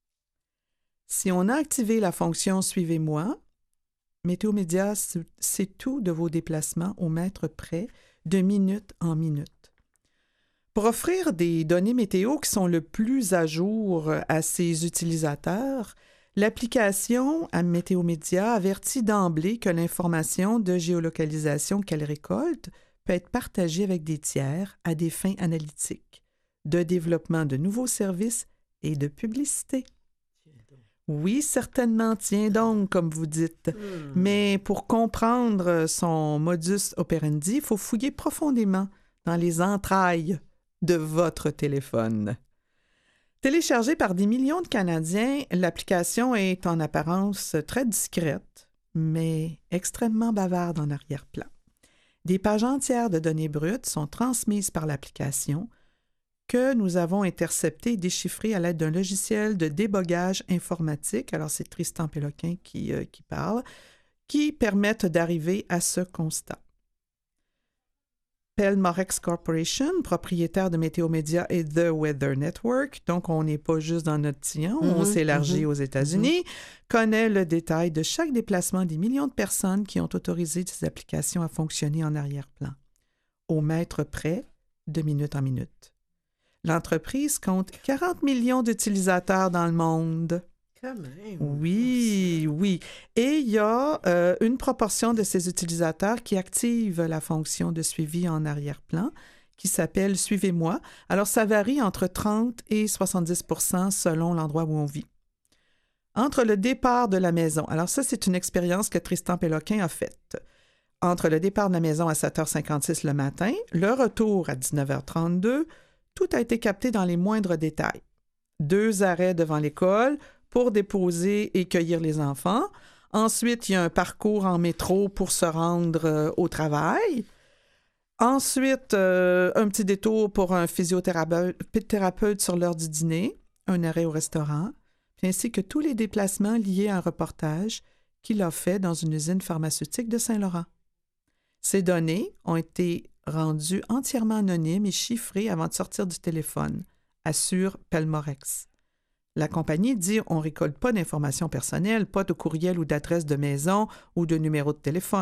Si on a activé la fonction « Suivez-moi », Météo Média sait tout de vos déplacements au mètre près, de minute en minute. Pour offrir des données météo qui sont le plus à jour à ses utilisateurs, l'application à Météo Média avertit d'emblée que l'information de géolocalisation qu'elle récolte peut être partagée avec des tiers à des fins analytiques, de développement de nouveaux services et de publicité. Oui, certainement, tiens donc, comme vous dites. Hmm. Mais pour comprendre son modus operandi, il faut fouiller profondément dans les entrailles de votre téléphone. Téléchargée par des millions de Canadiens, l'application est en apparence très discrète, mais extrêmement bavarde en arrière-plan. Des pages entières de données brutes sont transmises par l'application que nous avons interceptées et déchiffrées à l'aide d'un logiciel de débogage informatique, alors c'est Tristan Péloquin qui, euh, qui parle, qui permettent d'arriver à ce constat. Pelmorex Corporation, propriétaire de Météo Média et The Weather Network, donc on n'est pas juste dans notre sillon, on Mm-hmm, s'élargit mm-hmm, aux États-Unis, mm-hmm. connaît le détail de chaque déplacement des millions de personnes qui ont autorisé ces applications à fonctionner en arrière-plan, au mètre près, de minute en minute. L'entreprise compte quarante millions d'utilisateurs dans le monde. Quand même. Oui, oui. Et il y a euh, une proportion de ces utilisateurs qui activent la fonction de suivi en arrière-plan qui s'appelle « Suivez-moi ». Alors, ça varie entre trente et soixante-dix pour cent selon l'endroit où on vit. Entre le départ de la maison, alors ça, c'est une expérience que Tristan Péloquin a faite. Entre le départ de la maison à sept heures cinquante-six le matin, le retour à dix-neuf heures trente-deux, tout a été capté dans les moindres détails. Deux arrêts devant l'école pour déposer et cueillir les enfants. Ensuite, il y a un parcours en métro pour se rendre euh, au travail. Ensuite, euh, un petit détour pour un physiothérapeute sur l'heure du dîner, un arrêt au restaurant, ainsi que tous les déplacements liés à un reportage qu'il a fait dans une usine pharmaceutique de Saint-Laurent. Ces données ont été rendues entièrement anonymes et chiffrées avant de sortir du téléphone, assure Pelmorex. La compagnie dit « on ne récolte pas d'informations personnelles, pas de courriel ou d'adresse de maison ou de numéro de téléphone ».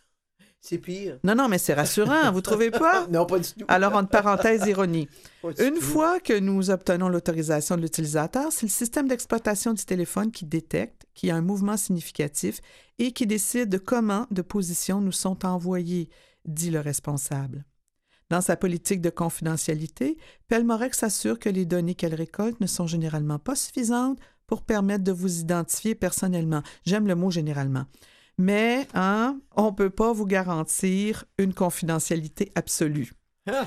C'est pire. Non, non, mais c'est rassurant, vous trouvez pas? Non, pas du tout. Alors, entre parenthèses, ironie. Pas du Une tout. fois que nous obtenons l'autorisation de l'utilisateur, c'est le système d'exploitation du téléphone qui détecte qu'il y a un mouvement significatif et qui décide de comment de positions nous sont envoyées, dit le responsable. Dans sa politique de confidentialité, Pelmorex s'assure que les données qu'elle récolte ne sont généralement pas suffisantes pour permettre de vous identifier personnellement. J'aime le mot « généralement ». Mais hein, on ne peut pas vous garantir une confidentialité absolue. Ah.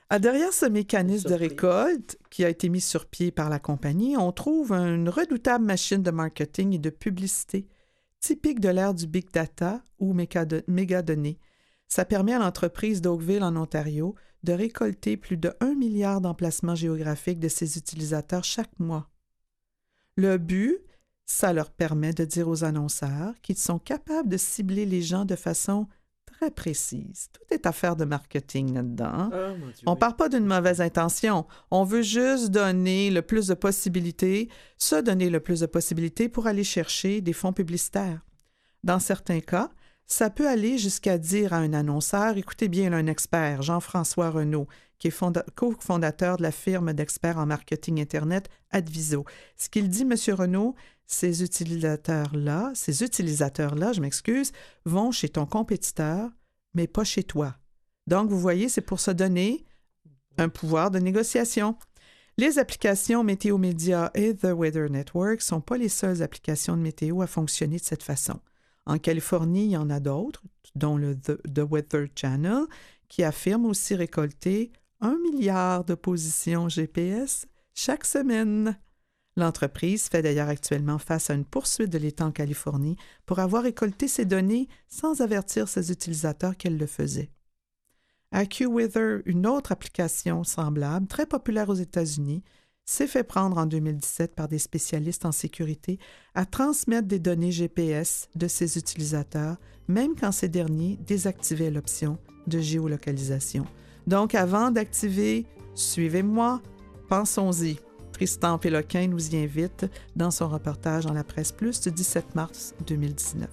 Ah, derrière ce mécanisme de Surprise. récolte qui a été mis sur pied par la compagnie, on trouve une redoutable machine de marketing et de publicité, typique de l'ère du big data ou méga- mégadonnées. Ça permet à l'entreprise d'Oakville en Ontario de récolter plus de un milliard d'emplacements géographiques de ses utilisateurs chaque mois. Le but, ça leur permet de dire aux annonceurs qu'ils sont capables de cibler les gens de façon très précise. Tout est affaire de marketing là-dedans. hein. Oh, mon Dieu, On oui. part pas d'une mauvaise intention. On veut juste donner le plus de possibilités, se donner le plus de possibilités pour aller chercher des fonds publicitaires. Dans certains cas, ça peut aller jusqu'à dire à un annonceur, écoutez bien un expert, Jean-François Renaud, qui est fonda- cofondateur de la firme d'experts en marketing Internet Adviso. Ce qu'il dit, M. Renaud, ces utilisateurs-là, ces utilisateurs-là, je m'excuse, vont chez ton compétiteur, mais pas chez toi. Donc, vous voyez, c'est pour se donner un pouvoir de négociation. Les applications Météo Média et The Weather Network ne sont pas les seules applications de météo à fonctionner de cette façon. En Californie, il y en a d'autres, dont le The, The Weather Channel, qui affirme aussi récolter un milliard de positions G P S chaque semaine. L'entreprise fait d'ailleurs actuellement face à une poursuite de l'État en Californie pour avoir récolté ces données sans avertir ses utilisateurs qu'elle le faisait. AccuWeather, une autre application semblable, très populaire aux États-Unis, s'est fait prendre en deux mille dix-sept par des spécialistes en sécurité à transmettre des données G P S de ses utilisateurs, même quand ces derniers désactivaient l'option de géolocalisation. Donc, avant d'activer « Suivez-moi », pensons-y. Tristan Péloquin nous y invite dans son reportage dans la Presse Plus du dix-sept mars deux mille dix-neuf.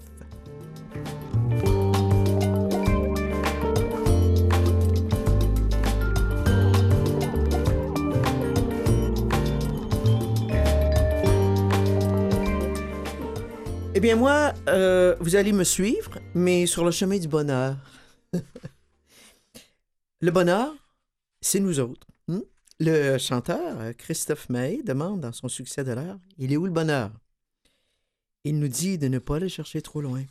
Eh bien, moi, euh, vous allez me suivre, mais sur le chemin du bonheur. Le bonheur, c'est nous autres. hein? Le chanteur euh, Christophe Maé demande dans son succès de l'heure, « Il est où le bonheur? » Il nous dit de ne pas le chercher trop loin.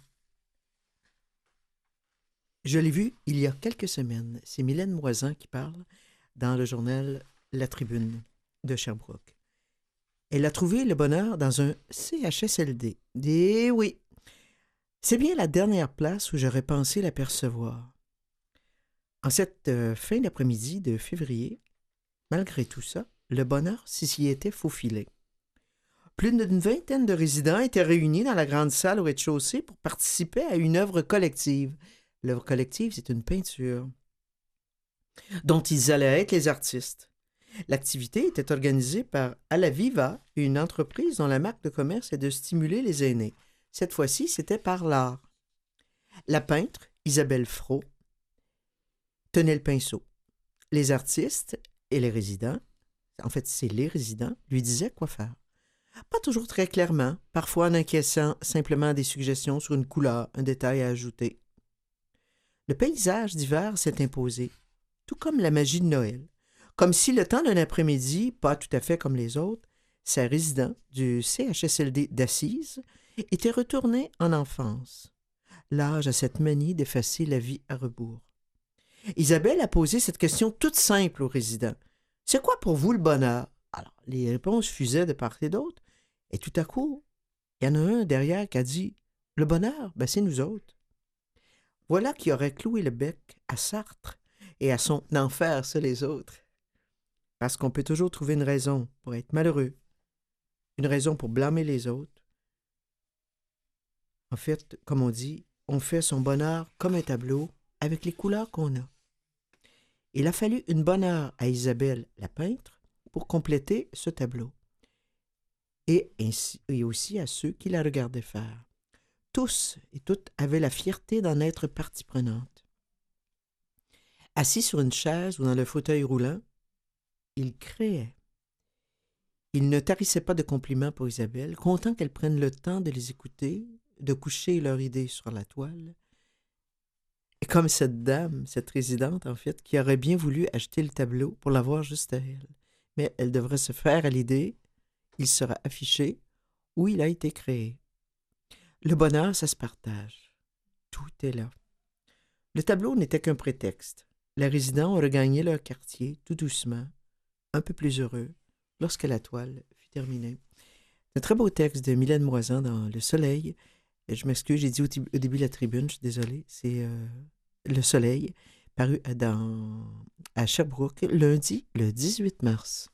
Je l'ai vu il y a quelques semaines. C'est Mylène Moisan qui parle dans le journal La Tribune de Sherbrooke. Elle a trouvé le bonheur dans un C H S L D. Et oui, c'est bien la dernière place où j'aurais pensé l'apercevoir. En cette euh, fin d'après-midi de février, malgré tout ça, le bonheur s'y était faufilé. Plus d'une vingtaine de résidents étaient réunis dans la grande salle au rez-de-chaussée pour participer à une œuvre collective. L'œuvre collective, c'est une peinture dont ils allaient être les artistes. L'activité était organisée par Alla Viva, une entreprise dont la marque de commerce est de stimuler les aînés. Cette fois-ci, c'était par l'art. La peintre, Isabelle Fro, tenait le pinceau. Les artistes et les résidents, en fait, c'est les résidents, lui disaient quoi faire. Pas toujours très clairement, parfois en encaissant simplement des suggestions sur une couleur, un détail à ajouter. Le paysage d'hiver s'est imposé, tout comme la magie de Noël. Comme si le temps d'un après-midi, pas tout à fait comme les autres, ces résidents du C H S L D d'Assise étaient retournés en enfance. L'âge a cette manie d'effacer la vie à rebours. Isabelle a posé cette question toute simple aux résidents. « C'est quoi pour vous le bonheur? » Alors, les réponses fusaient de part et d'autre, et tout à coup, il y en a un derrière qui a dit « Le bonheur, ben c'est nous autres. » Voilà qui aurait cloué le bec à Sartre et à son « enfer, c'est les autres ». Parce qu'on peut toujours trouver une raison pour être malheureux, une raison pour blâmer les autres. En fait, comme on dit, on fait son bonheur comme un tableau avec les couleurs qu'on a. Il a fallu une bonne heure à Isabelle, la peintre, pour compléter ce tableau. Et, ainsi, et aussi à ceux qui la regardaient faire. Tous et toutes avaient la fierté d'en être partie prenante. Assis sur une chaise ou dans le fauteuil roulant, il créait. Il ne tarissait pas de compliments pour Isabelle, content qu'elle prenne le temps de les écouter, de coucher leurs idées sur la toile. Et comme cette dame, cette résidente, en fait, qui aurait bien voulu acheter le tableau pour l'avoir juste à elle. Mais elle devrait se faire à l'idée, il sera affiché où il a été créé. Le bonheur, ça se partage. Tout est là. Le tableau n'était qu'un prétexte. Les résidents ont regagné leur quartier tout doucement, un peu plus heureux, lorsque la toile fut terminée. C'est un très beau texte de Mylène Moisan dans Le Soleil. Et je m'excuse, j'ai dit au, t- au début de la tribune, je suis désolée. C'est euh, Le Soleil, paru à, dans, à Sherbrooke, lundi, le dix-huit mars.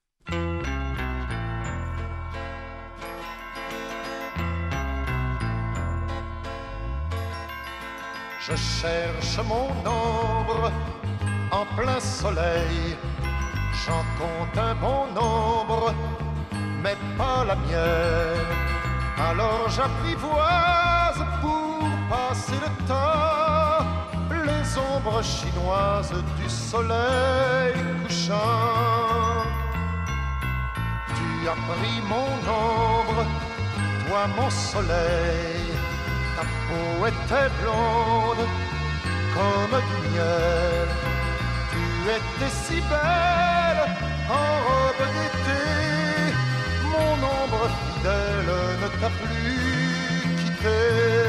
Je cherche mon ombre en plein soleil. J'en compte un bon nombre, mais pas la mienne. Alors j'apprivoise pour passer le temps les ombres chinoises du soleil couchant. Tu as pris mon ombre, toi mon soleil. Ta peau était blonde comme du miel. Tu étais si belle en robe d'été. Mon ombre fidèle ne t'a plus quitté.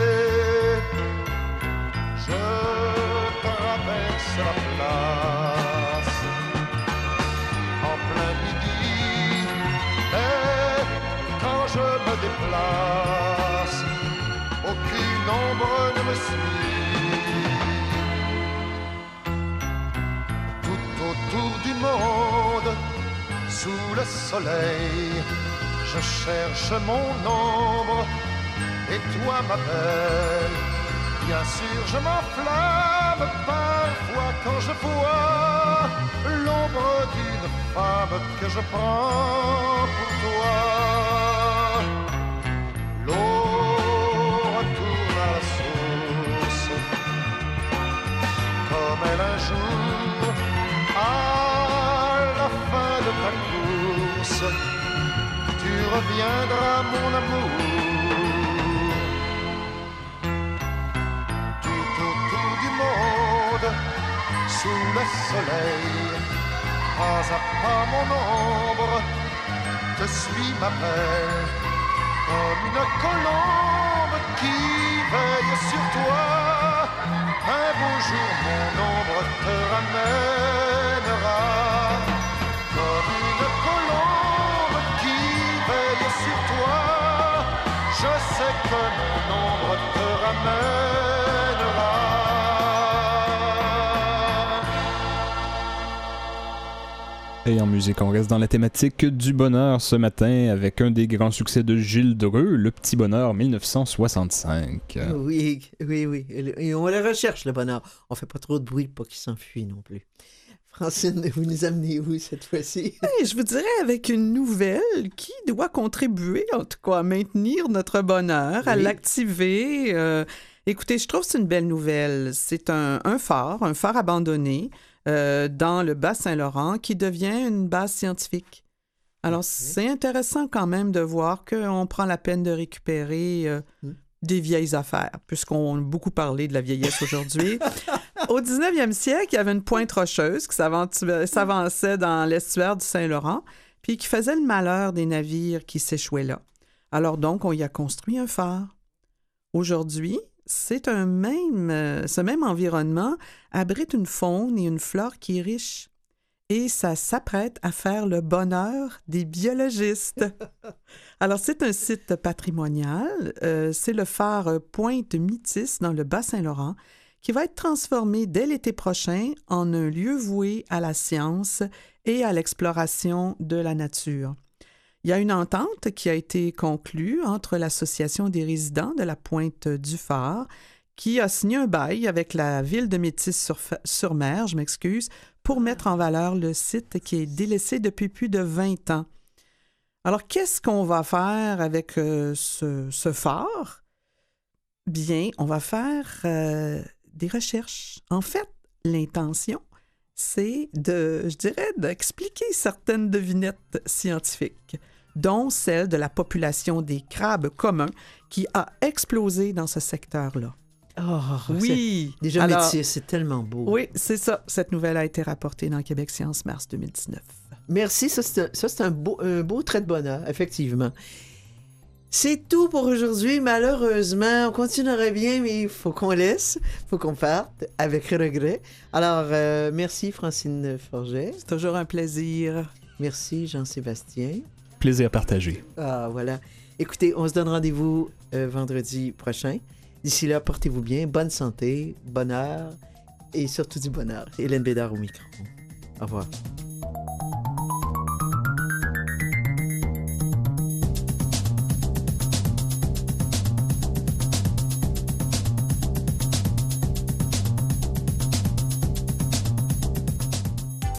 Je traverse la place en plein midi. Et quand je me déplace, aucune ombre ne me suit. Tout autour du monde, sous le soleil, je cherche mon ombre, et toi ma belle. Bien sûr je m'enflamme parfois quand je vois l'ombre d'une femme que je prends pour toi. L'eau retourne à la source, comme elle un jour, à la fin de ta course, tu reviendras mon amour. Tout autour du monde, sous le soleil, pas à pas mon ombre te suit ma belle. Comme une colombe qui veille sur toi, un beau jour mon ombre te ramènera. Comme une colombe qui veille sur toi, je sais que mon ombre te ramènera. Et en musique, on reste dans la thématique du bonheur ce matin avec un des grands succès de Gilles Dreux, Le Petit Bonheur dix-neuf cent soixante-cinq. Oui, oui, oui. Et on le recherche, le bonheur. On fait pas trop de bruit pour qu'il s'enfuit non plus. Francine, vous nous amenez où cette fois-ci? Oui, je vous dirais avec une nouvelle qui doit contribuer, en tout cas, à maintenir notre bonheur, à Oui. l'activer. Euh, écoutez, je trouve que c'est une belle nouvelle. C'est un, un phare, un phare abandonné euh, dans le Bas-Saint-Laurent qui devient une base scientifique. Alors, Ok. c'est intéressant quand même de voir qu'on prend la peine de récupérer euh, Mm. des vieilles affaires, puisqu'on a beaucoup parlé de la vieillesse aujourd'hui. Au dix-neuvième siècle, il y avait une pointe rocheuse qui s'aventu- s'avançait dans l'estuaire du Saint-Laurent, puis qui faisait le malheur des navires qui s'échouaient là. Alors donc, on y a construit un phare. Aujourd'hui, c'est un même, euh, ce même environnement abrite une faune et une flore qui est riche. Et ça s'apprête à faire le bonheur des biologistes. Alors, c'est un site patrimonial. Euh, c'est le phare Pointe-Métis dans le Bas-Saint-Laurent qui va être transformé dès l'été prochain en un lieu voué à la science et à l'exploration de la nature. Il y a une entente qui a été conclue entre l'Association des résidents de la Pointe-du-Phare qui a signé un bail avec la ville de Métis-sur-Mer, je m'excuse, pour mettre en valeur le site qui est délaissé depuis plus de vingt ans. Alors, qu'est-ce qu'on va faire avec euh, ce, ce phare? Bien, on va faire euh, des recherches. En fait, l'intention, c'est de, je dirais, d'expliquer certaines devinettes scientifiques, dont celle de la population des crabes communs qui a explosé dans ce secteur-là. Oh, Oui! c'est- déjà Alors, métis, c'est tellement beau. oui, c'est ça. Cette nouvelle a été rapportée dans Québec Science mars deux mille dix-neuf. Merci, ça c'est un, ça, c'est un beau, un beau trait de bonheur, effectivement. C'est tout pour aujourd'hui. Malheureusement, on continuerait bien, mais il faut qu'on laisse, il faut qu'on parte avec regret. Alors, euh, merci Francine Forget. C'est toujours un plaisir. Merci Jean-Sébastien. Plaisir partagé. Ah, voilà. Écoutez, on se donne rendez-vous euh, vendredi prochain. D'ici là, portez-vous bien, bonne santé, bonheur et surtout du bonheur. Hélène Bédard au micro. Au revoir.